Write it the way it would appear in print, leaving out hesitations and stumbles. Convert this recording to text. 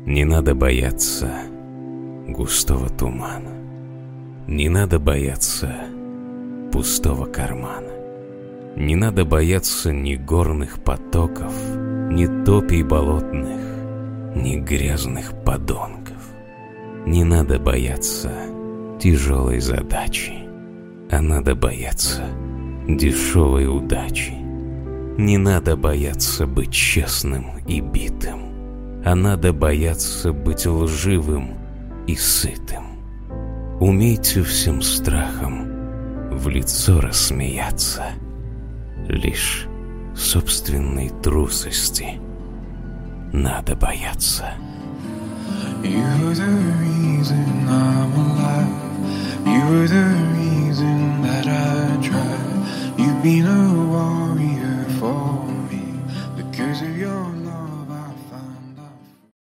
Не надо бояться густого тумана. Не надо бояться пустого кармана. Не надо бояться ни горных потоков, ни топий болотных, ни грязных подонков. Не надо бояться тяжелой задачи, а надо бояться дешевой удачи. Не надо бояться быть честным и битым, а надо бояться быть лживым и сытым. Умейте всем страхом в лицо рассмеяться. Лишь собственной трусости надо бояться. You were the reason I'm alive. You were the